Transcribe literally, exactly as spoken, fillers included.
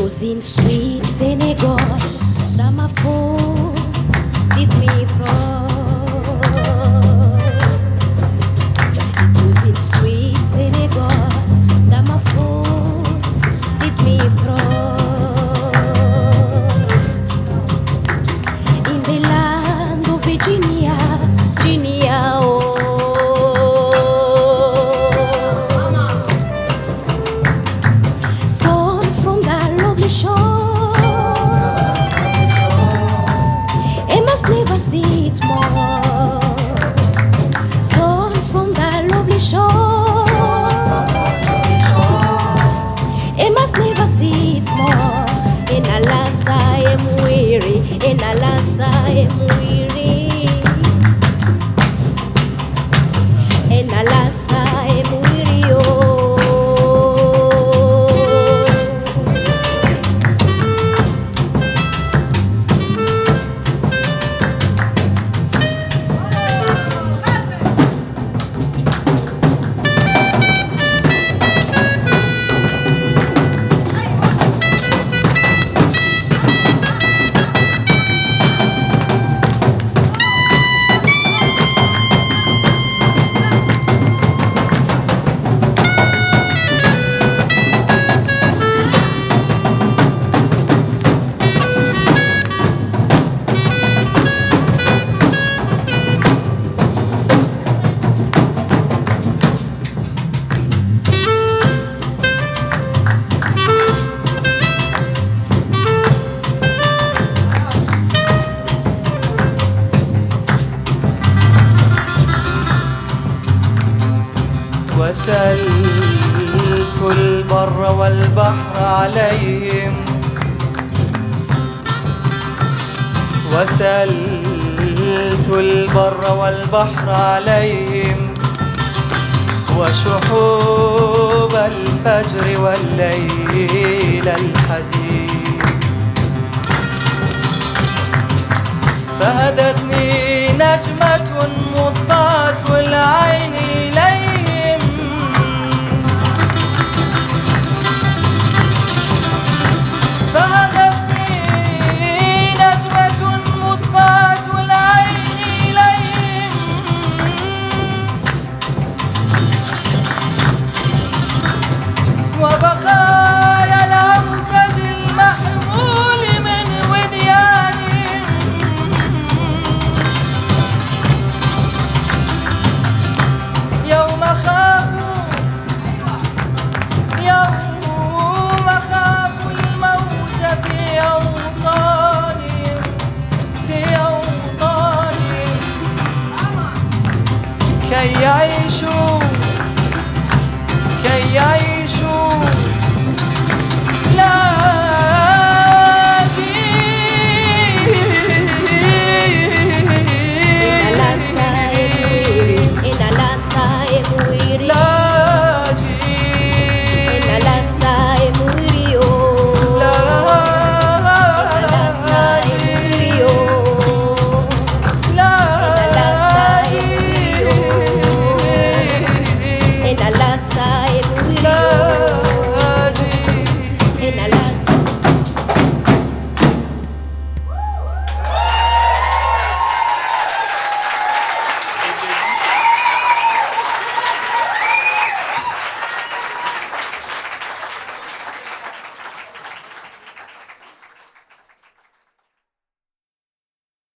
was in sweet Senegal that my foes did me throw. It was in sweet Senegal that my foes did me throw. In the land of Virginia, Virginia, oh. Shore, I must never see it more. Torn from that lovely shore, I must never see it more. And alas, I am weary, and alas, I am weary, and alas, I am weary, oh. وسلت البر والبحر عليهم، وسلت البر والبحر عليهم، وشحوب الفجر والليل الحزين، فهدتني نجمة مضفاة العين إليهم، فهدتني نجمة مضفاة العين إليهم، وبقايا الأمسج المحمول من وديانهم، يوم خافوا يوم خافوا الموت في أوطانهم، في أوطانهم، كي يعيشوا